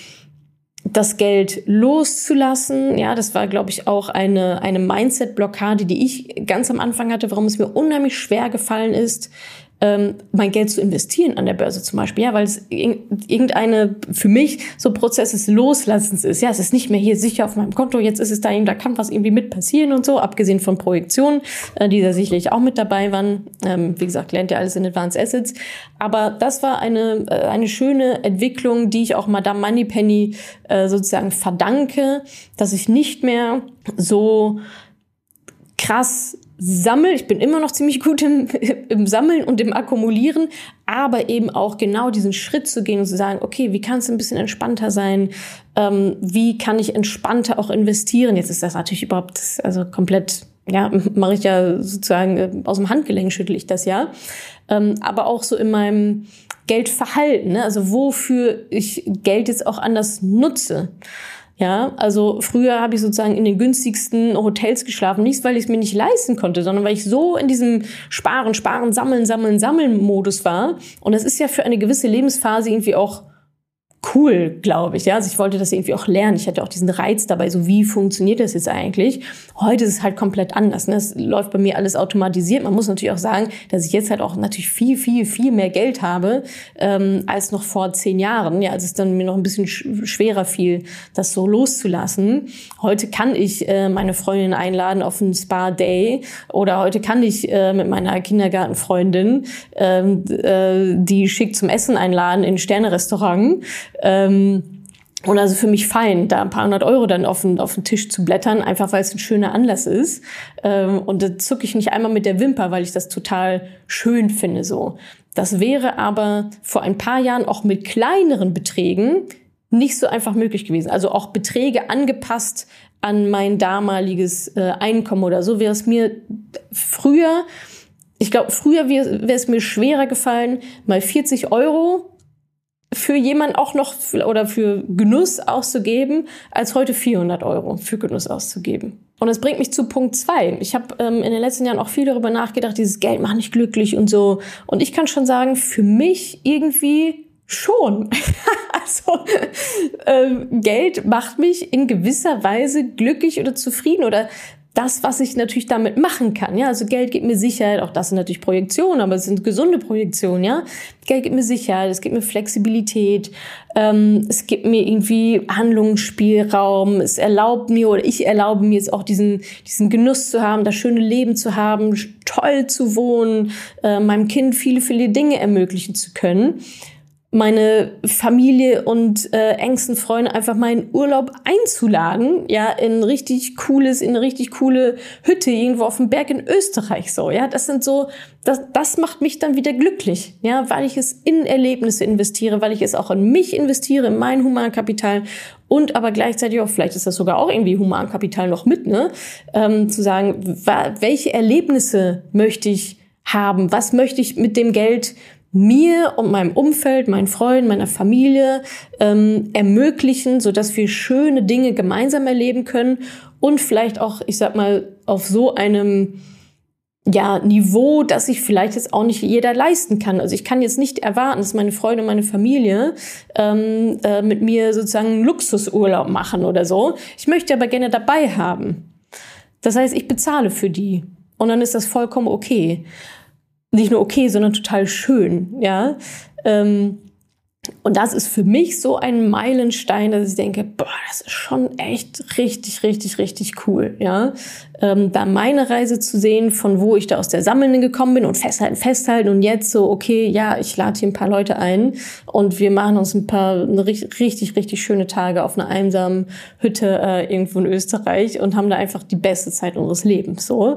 das Geld loszulassen. Ja, das war, glaube ich, auch eine Mindset-Blockade, die ich ganz am Anfang hatte, warum es mir unheimlich schwer gefallen ist, mein Geld zu investieren an der Börse zum Beispiel, ja, weil es irgendeine für mich so Prozess des Loslassens ist. Ja, es ist nicht mehr hier sicher auf meinem Konto, jetzt ist es da kann was irgendwie mit passieren und so, abgesehen von Projektionen, die da sicherlich auch mit dabei waren. Wie gesagt, lernt ja alles in Advanced Assets. Aber das war eine schöne Entwicklung, die ich auch Madame Moneypenny sozusagen verdanke, dass ich nicht mehr so krass sammle. Ich bin immer noch ziemlich gut im Sammeln und im Akkumulieren, aber eben auch genau diesen Schritt zu gehen und zu sagen, okay, wie kann es ein bisschen entspannter sein? Wie kann ich entspannter auch investieren? Jetzt ist das natürlich komplett, ja, mache ich ja sozusagen aus dem Handgelenk schüttle ich das ja. Aber auch so in meinem Geldverhalten, ne? Also wofür ich Geld jetzt auch anders nutze. Ja, also früher habe ich sozusagen in den günstigsten Hotels geschlafen, nicht weil ich es mir nicht leisten konnte, sondern weil ich so in diesem Sparen, Sammeln Modus war. Und das ist ja für eine gewisse Lebensphase irgendwie auch cool, glaube ich. Ja, also ich wollte das irgendwie auch lernen. Ich hatte auch diesen Reiz dabei, so wie funktioniert das jetzt eigentlich? Heute ist es halt komplett anders. Ne? Es läuft bei mir alles automatisiert. Man muss natürlich auch sagen, dass ich jetzt halt auch natürlich viel mehr Geld habe als noch vor 10 Jahren. Ja, als es dann mir noch ein bisschen schwerer fiel, das so loszulassen. Heute kann ich meine Freundin einladen auf einen Spa-Day oder heute kann ich mit meiner Kindergartenfreundin die schick zum Essen einladen in ein Sterne-Restaurant. Und also für mich fein, da ein paar hundert Euro dann auf den Tisch zu blättern, einfach weil es ein schöner Anlass ist. Und da zucke ich nicht einmal mit der Wimper, weil ich das total schön finde, so. Das wäre aber vor ein paar Jahren auch mit kleineren Beträgen nicht so einfach möglich gewesen. Also auch Beträge angepasst an mein damaliges Einkommen oder so wäre es mir früher, ich glaube, früher wäre es mir schwerer gefallen, mal 40 Euro für jemanden auch noch oder für Genuss auszugeben, als heute 400 Euro für Genuss auszugeben. Und das bringt mich zu Punkt 2. Ich habe in den letzten Jahren auch viel darüber nachgedacht, dieses Geld macht nicht glücklich und so. Und ich kann schon sagen, für mich irgendwie schon. Also Geld macht mich in gewisser Weise glücklich oder zufrieden oder das, was ich natürlich damit machen kann, ja, also Geld gibt mir Sicherheit, auch das sind natürlich Projektionen, aber es sind gesunde Projektionen, ja. Geld gibt mir Sicherheit, es gibt mir Flexibilität, es gibt mir irgendwie Handlungsspielraum, es erlaubt mir oder ich erlaube mir jetzt auch diesen Genuss zu haben, das schöne Leben zu haben, toll zu wohnen, meinem Kind viele Dinge ermöglichen zu können. Meine Familie und engsten Freunde einfach mal in Urlaub einzuladen, ja, in eine richtig coole Hütte irgendwo auf dem Berg in Österreich, so, ja, das sind so, das macht mich dann wieder glücklich, ja, weil ich es in Erlebnisse investiere, weil ich es auch in mich investiere, in mein Humankapital und aber gleichzeitig auch, vielleicht ist das sogar auch irgendwie Humankapital noch mit, ne, zu sagen, welche Erlebnisse möchte ich haben, was möchte ich mit dem Geld mir und meinem Umfeld, meinen Freunden, meiner Familie ermöglichen, sodass wir schöne Dinge gemeinsam erleben können und vielleicht auch, ich sag mal, auf so einem Niveau, dass sich vielleicht jetzt auch nicht jeder leisten kann. Also ich kann jetzt nicht erwarten, dass meine Freunde und meine Familie mit mir sozusagen einen Luxusurlaub machen oder so. Ich möchte aber gerne dabei haben. Das heißt, ich bezahle für die und dann ist das vollkommen okay. Nicht nur okay, sondern total schön, ja. Und das ist für mich so ein Meilenstein, dass ich denke, boah, das ist schon echt richtig cool, ja. Da meine Reise zu sehen, von wo ich da aus der Sammelnden gekommen bin und festhalten und jetzt so, okay, ja, ich lade hier ein paar Leute ein und wir machen uns eine richtig schöne Tage auf einer einsamen Hütte irgendwo in Österreich und haben da einfach die beste Zeit unseres Lebens, so.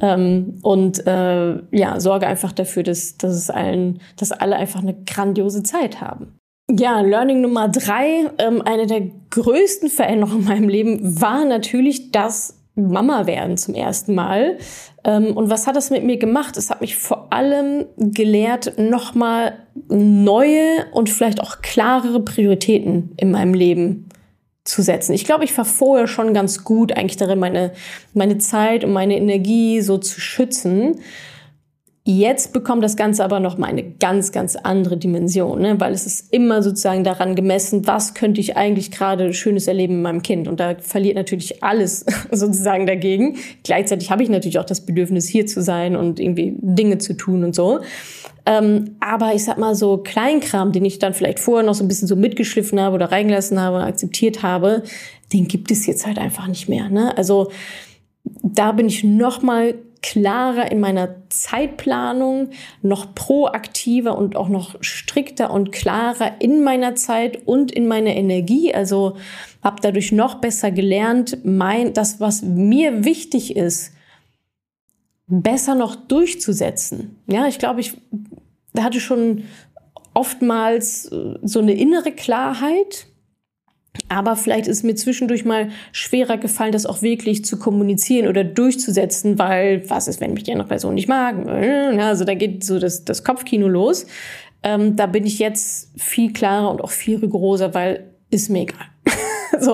Sorge einfach dafür, dass alle einfach eine grandiose Zeit haben. Ja, Learning Nummer 3, eine der größten Veränderungen in meinem Leben war natürlich das Mama werden zum ersten Mal. Und was hat das mit mir gemacht? Es hat mich vor allem gelehrt, nochmal neue und vielleicht auch klarere Prioritäten in meinem Leben zu setzen. Ich glaube, ich war vorher schon ganz gut eigentlich darin, meine Zeit und meine Energie so zu schützen. Jetzt bekommt das Ganze aber noch mal eine ganz andere Dimension, ne? Weil es ist immer sozusagen daran gemessen, was könnte ich eigentlich gerade Schönes erleben mit meinem Kind. Und da verliert natürlich alles sozusagen dagegen. Gleichzeitig habe ich natürlich auch das Bedürfnis, hier zu sein und irgendwie Dinge zu tun und so. Aber ich sag mal so Kleinkram, den ich dann vielleicht vorher noch so ein bisschen so mitgeschliffen habe oder reingelassen habe und akzeptiert habe, den gibt es jetzt halt einfach nicht mehr, ne? Also da bin ich noch mal klarer in meiner Zeitplanung, noch proaktiver und auch noch strikter und klarer in meiner Zeit und in meiner Energie. Also habe dadurch noch besser gelernt, das, was mir wichtig ist, besser noch durchzusetzen. Ja, ich glaube, ich hatte schon oftmals so eine innere Klarheit, aber vielleicht ist mir zwischendurch mal schwerer gefallen, das auch wirklich zu kommunizieren oder durchzusetzen, weil was ist, wenn mich die andere Person nicht mag? Also da geht so das Kopfkino los. Da bin ich jetzt viel klarer und auch viel rigoroser, weil ist mir egal. So,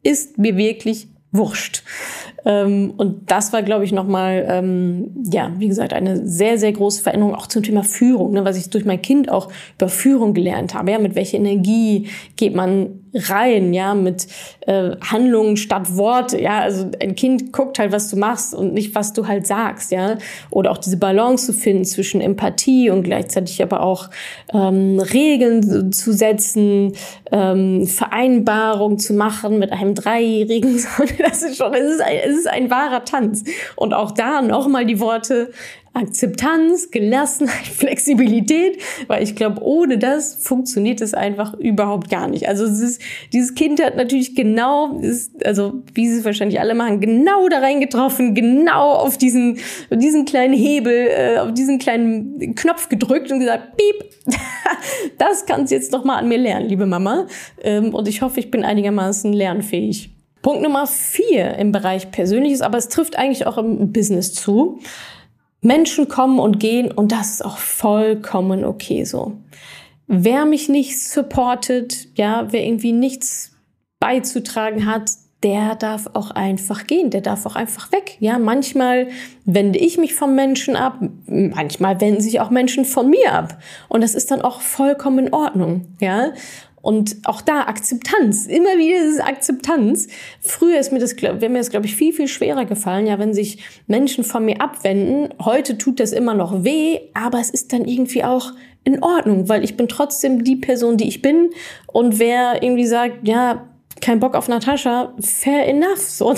ist mir wirklich wurscht. Und das war, glaube ich, nochmal, wie gesagt, eine sehr, sehr große Veränderung auch zum Thema Führung, ne, was ich durch mein Kind auch über Führung gelernt habe. Ja, mit welcher Energie geht man rein, ja, mit Handlungen statt Worte, ja, also ein Kind guckt halt, was du machst und nicht, was du halt sagst, ja, oder auch diese Balance zu finden zwischen Empathie und gleichzeitig aber auch Regeln zu setzen, Vereinbarungen zu machen mit einem Dreijährigen, das ist schon, es ist ein wahrer Tanz. Und auch da nochmal die Worte Akzeptanz, Gelassenheit, Flexibilität, weil ich glaube, ohne das funktioniert es einfach überhaupt gar nicht. Also dieses Kind hat natürlich genau, wie sie es wahrscheinlich alle machen, genau da reingetroffen, genau auf diesen kleinen Hebel, auf diesen kleinen Knopf gedrückt und gesagt, piep, das kannst du jetzt noch mal an mir lernen, liebe Mama. Und ich hoffe, ich bin einigermaßen lernfähig. Punkt Nummer 4 im Bereich Persönliches, aber es trifft eigentlich auch im Business zu. Menschen kommen und gehen und das ist auch vollkommen okay so. Wer mich nicht supportet, ja, wer irgendwie nichts beizutragen hat, der darf auch einfach gehen, der darf auch einfach weg. Ja, manchmal wende ich mich vom Menschen ab, manchmal wenden sich auch Menschen von mir ab und das ist dann auch vollkommen in Ordnung, ja. Und auch da Akzeptanz, immer wieder diese Akzeptanz. Früher wäre mir das, glaube ich, viel, viel schwerer gefallen, ja, wenn sich Menschen von mir abwenden. Heute tut das immer noch weh, aber es ist dann irgendwie auch in Ordnung, weil ich bin trotzdem die Person, die ich bin. Und wer irgendwie sagt, ja, kein Bock auf Natascha, fair enough, so,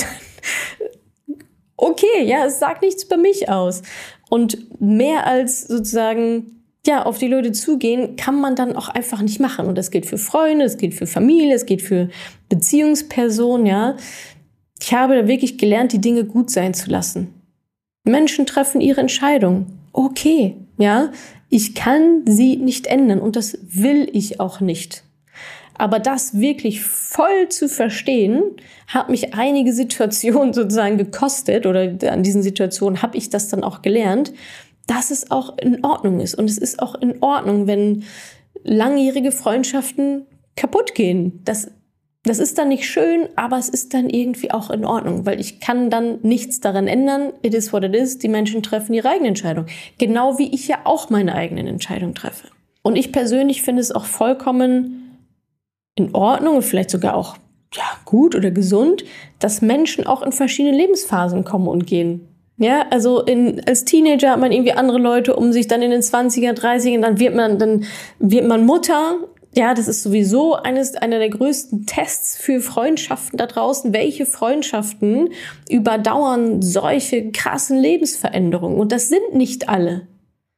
okay, ja, es sagt nichts über mich aus. Und mehr als sozusagen auf die Leute zugehen, kann man dann auch einfach nicht machen. Und das gilt für Freunde, es gilt für Familie, es gilt für Beziehungspersonen, ja. Ich habe da wirklich gelernt, die Dinge gut sein zu lassen. Menschen treffen ihre Entscheidung. Okay, ja. Ich kann sie nicht ändern und das will ich auch nicht. Aber das wirklich voll zu verstehen, hat mich einige Situationen sozusagen gekostet oder an diesen Situationen habe ich das dann auch gelernt, dass es auch in Ordnung ist. Und es ist auch in Ordnung, wenn langjährige Freundschaften kaputt gehen. Das ist dann nicht schön, aber es ist dann irgendwie auch in Ordnung, weil ich kann dann nichts daran ändern. It is what it is. Die Menschen treffen ihre eigene Entscheidung. Genau wie ich ja auch meine eigenen Entscheidungen treffe. Und ich persönlich finde es auch vollkommen in Ordnung und vielleicht sogar auch gut oder gesund, dass Menschen auch in verschiedene Lebensphasen kommen und gehen. Ja, also als Teenager hat man irgendwie andere Leute um sich, dann in den 20er, 30ern, dann wird man Mutter. Ja, das ist sowieso einer der größten Tests für Freundschaften da draußen. Welche Freundschaften überdauern solche krassen Lebensveränderungen? Und das sind nicht alle.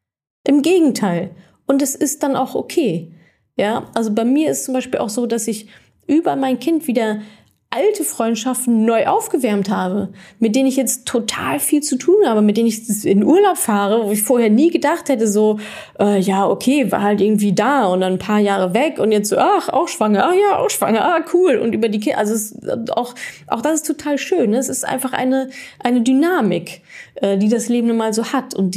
Im Gegenteil. Und es ist dann auch okay. Ja, also bei mir ist zum Beispiel auch so, dass ich über mein Kind wieder alte Freundschaften neu aufgewärmt habe, mit denen ich jetzt total viel zu tun habe, mit denen ich in Urlaub fahre, wo ich vorher nie gedacht hätte, so, okay, war halt irgendwie da und dann ein paar Jahre weg und jetzt so, auch schwanger, auch schwanger, cool. Und über die Kinder, also auch das ist total schön. Ne? Es ist einfach eine Dynamik, die das Leben nun mal so hat. Und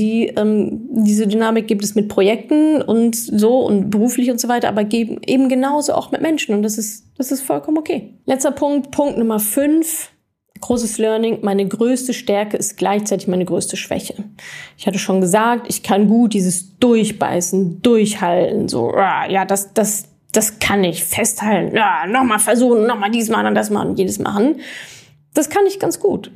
diese Dynamik gibt es mit Projekten und so und beruflich und so weiter, aber eben genauso auch mit Menschen. Und das ist vollkommen okay. Letzter Punkt Nummer 5. Großes Learning. Meine größte Stärke ist gleichzeitig meine größte Schwäche. Ich hatte schon gesagt, ich kann gut dieses Durchbeißen, Durchhalten, so, das kann ich festhalten, nochmal versuchen, nochmal dies machen und das machen und jedes machen. Das kann ich ganz gut.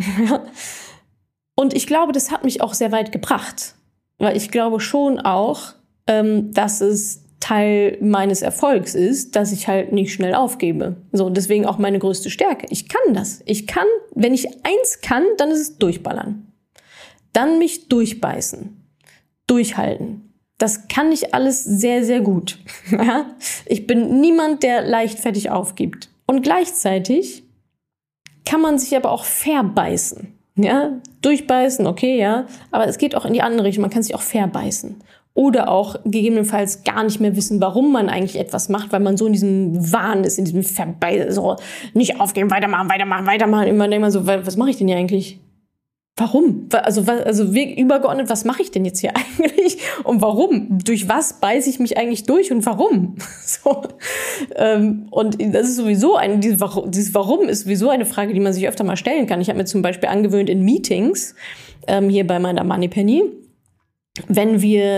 Und ich glaube, das hat mich auch sehr weit gebracht. Weil ich glaube schon auch, dass es Teil meines Erfolgs ist, dass ich halt nicht schnell aufgebe. So, deswegen auch meine größte Stärke. Ich kann das. Wenn ich eins kann, dann ist es durchballern. Dann mich durchbeißen. Durchhalten. Das kann ich alles sehr, sehr gut. Ja? Ich bin niemand, der leichtfertig aufgibt. Und gleichzeitig kann man sich aber auch verbeißen. Ja? Durchbeißen, okay, ja. Aber es geht auch in die andere Richtung. Man kann sich auch verbeißen. Oder auch gegebenenfalls gar nicht mehr wissen, warum man eigentlich etwas macht, weil man so in diesem Wahn ist, in diesem so nicht aufgeben, weitermachen. Immer denkt man so, was mache ich denn hier eigentlich? Warum? Also übergeordnet, was mache ich denn jetzt hier eigentlich? Und warum? Durch was beiße ich mich eigentlich durch und warum? So. Und das ist sowieso dieses Warum ist sowieso eine Frage, die man sich öfter mal stellen kann. Ich habe mir zum Beispiel angewöhnt in Meetings, hier bei meiner Moneypenny, wenn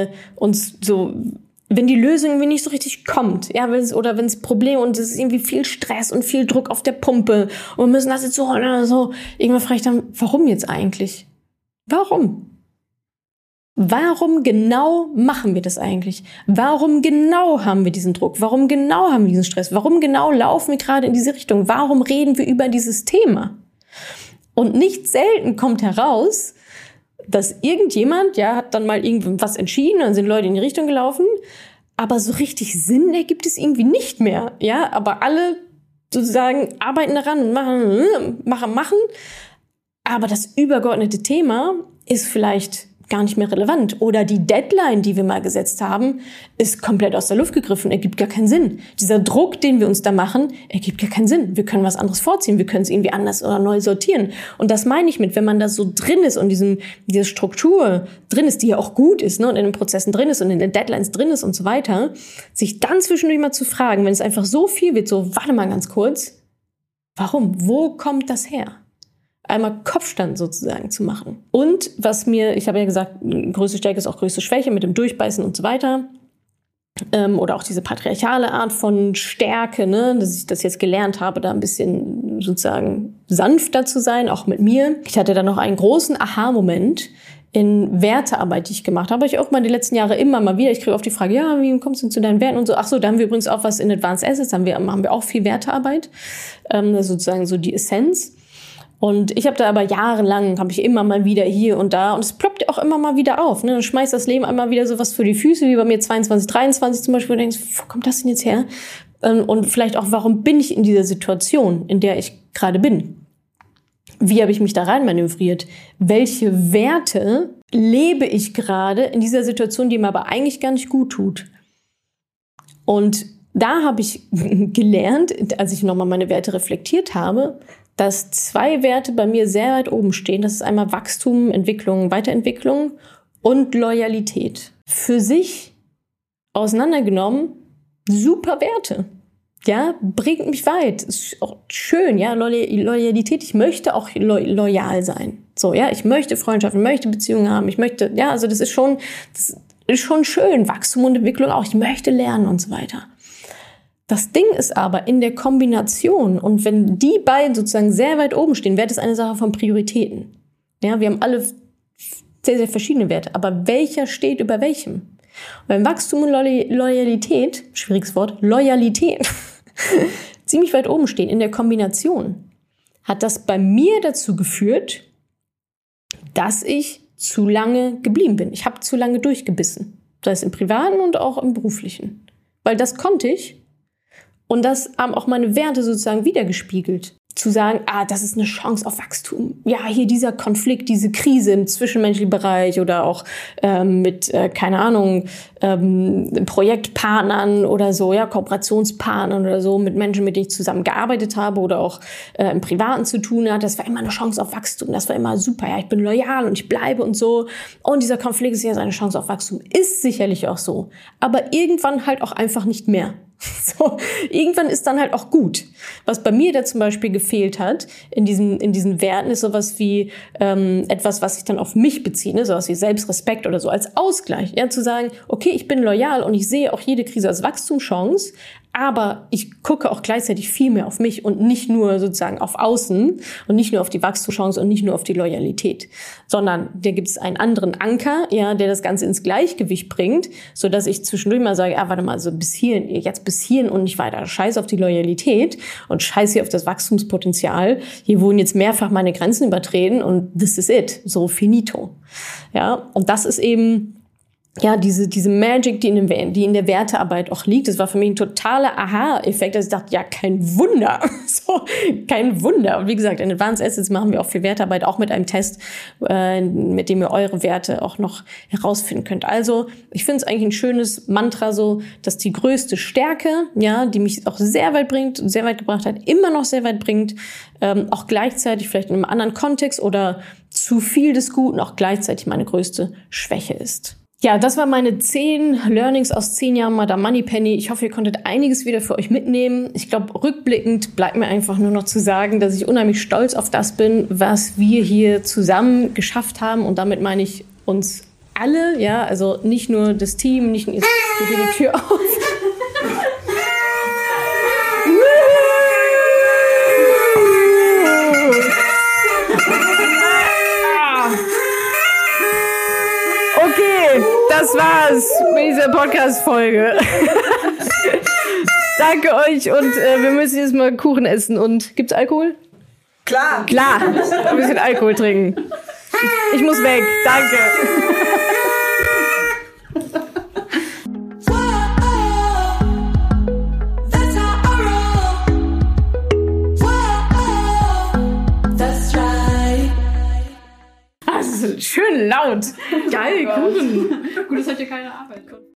die Lösung irgendwie nicht so richtig kommt, ja, wenn es Probleme und es ist irgendwie viel Stress und viel Druck auf der Pumpe und wir müssen das jetzt so oder so, irgendwann frage ich dann, warum jetzt eigentlich? Warum? Warum genau machen wir das eigentlich? Warum genau haben wir diesen Druck? Warum genau haben wir diesen Stress? Warum genau laufen wir gerade in diese Richtung? Warum reden wir über dieses Thema? Und nicht selten kommt heraus, dass irgendjemand, hat dann mal irgendwas entschieden, dann sind Leute in die Richtung gelaufen, aber so richtig Sinn ergibt es irgendwie nicht mehr, aber alle sozusagen arbeiten daran und machen, aber das übergeordnete Thema ist vielleicht gar nicht mehr relevant oder die Deadline, die wir mal gesetzt haben, ist komplett aus der Luft gegriffen, ergibt gar keinen Sinn. Dieser Druck, den wir uns da machen, ergibt gar keinen Sinn. Wir können was anderes vorziehen, wir können es irgendwie anders oder neu sortieren. Und das meine ich mit, wenn man da so drin ist und diese Struktur drin ist, die ja auch gut ist, ne, und in den Prozessen drin ist und in den Deadlines drin ist und so weiter, sich dann zwischendurch mal zu fragen, wenn es einfach so viel wird, so, warte mal ganz kurz, warum? Wo kommt das her? Einmal Kopfstand sozusagen zu machen. Und ich habe ja gesagt, größte Stärke ist auch größte Schwäche mit dem Durchbeißen und so weiter. Oder auch diese patriarchale Art von Stärke, ne, dass ich das jetzt gelernt habe, da ein bisschen sozusagen sanfter zu sein, auch mit mir. Ich hatte da noch einen großen Aha-Moment in Wertearbeit, die ich gemacht habe. Ich auch mal die letzten Jahre immer mal wieder. Ich kriege oft die Frage, wie kommst du zu deinen Werten und so. Ach so, da haben wir übrigens auch was in Advanced Assets, haben wir auch viel Wertearbeit. Sozusagen so die Essenz. Und ich habe da aber jahrelang, habe ich immer mal wieder hier und da, und es ploppt auch immer mal wieder auf, ne? Dann schmeißt das Leben einmal wieder sowas für die Füße, wie bei mir 22, 23 zum Beispiel, und denkst, wo kommt das denn jetzt her? Und vielleicht auch, warum bin ich in dieser Situation, in der ich gerade bin? Wie habe ich mich da rein manövriert? Welche Werte lebe ich gerade in dieser Situation, die mir aber eigentlich gar nicht gut tut? Und da habe ich gelernt, als ich nochmal meine Werte reflektiert habe, dass 2 Werte bei mir sehr weit oben stehen. Das ist einmal Wachstum, Entwicklung, Weiterentwicklung und Loyalität. Für sich auseinandergenommen, super Werte. Bringt mich weit. Ist auch schön, Loyalität. Ich möchte auch loyal sein. So, ich möchte Freundschaften, möchte Beziehungen haben. Ich möchte, also das ist schon schön. Wachstum und Entwicklung auch. Ich möchte lernen und so weiter. Das Ding ist aber in der Kombination, und wenn die beiden sozusagen sehr weit oben stehen, wird es eine Sache von Prioritäten. Wir haben alle sehr, sehr verschiedene Werte, aber welcher steht über welchem? Und beim Wachstum und Loyalität, schwieriges Wort, Loyalität, ziemlich weit oben stehen in der Kombination, hat das bei mir dazu geführt, dass ich zu lange geblieben bin. Ich habe zu lange durchgebissen. Sei es im Privaten und auch im Beruflichen. Weil das konnte ich. Und das haben auch meine Werte sozusagen wiedergespiegelt. Zu sagen, das ist eine Chance auf Wachstum. Hier dieser Konflikt, diese Krise im zwischenmenschlichen Bereich oder auch mit, Projektpartnern oder so, Kooperationspartnern oder so, mit Menschen, mit denen ich zusammengearbeitet habe oder auch im Privaten zu tun hat. Das war immer eine Chance auf Wachstum. Das war immer super. Ich bin loyal und ich bleibe und so. Und dieser Konflikt ist jetzt eine Chance auf Wachstum. Ist sicherlich auch so. Aber irgendwann halt auch einfach nicht mehr. So, irgendwann ist dann halt auch gut. Was bei mir da zum Beispiel gefehlt hat in diesen Werten ist sowas wie etwas, was ich dann auf mich beziehe, ne? Sowas wie Selbstrespekt oder so als Ausgleich, zu sagen, okay, ich bin loyal und ich sehe auch jede Krise als Wachstumschance, aber ich gucke auch gleichzeitig viel mehr auf mich und nicht nur sozusagen auf Außen und nicht nur auf die Wachstumschance und nicht nur auf die Loyalität, sondern da gibt es einen anderen Anker, der das Ganze ins Gleichgewicht bringt, so dass ich zwischendurch mal sage, warte mal, so bis hierhin und nicht weiter. Scheiß auf die Loyalität und scheiß hier auf das Wachstumspotenzial. Hier wurden jetzt mehrfach meine Grenzen übertreten und this is it. So finito. Und das ist eben diese Magic, die in der Wertearbeit auch liegt. Das war für mich ein totaler Aha-Effekt, dass ich dachte, ja, kein Wunder. Kein Wunder. Und wie gesagt, in Advanced Assets machen wir auch viel Wertearbeit, auch mit einem Test, mit dem ihr eure Werte auch noch herausfinden könnt. Also, ich finde es eigentlich ein schönes Mantra so, dass die größte Stärke, die mich auch sehr weit bringt, sehr weit gebracht hat, immer noch sehr weit bringt, auch gleichzeitig vielleicht in einem anderen Kontext oder zu viel des Guten auch gleichzeitig meine größte Schwäche ist. Ja, das waren meine 10 Learnings aus 10 Jahren Madame Moneypenny. Ich hoffe, ihr konntet einiges wieder für euch mitnehmen. Ich glaube, rückblickend bleibt mir einfach nur noch zu sagen, dass ich unheimlich stolz auf das bin, was wir hier zusammen geschafft haben. Und damit meine ich uns alle, also nicht nur das Team, nicht nur, jetzt geht hier die Tür auf. Das war's mit dieser Podcast-Folge. Danke euch und wir müssen jetzt mal Kuchen essen. Und gibt's Alkohol? Klar. Ein bisschen Alkohol trinken. Ich muss weg. Danke. Schön laut. Geil, Kuchen. Gut, das hat ja keine Arbeit.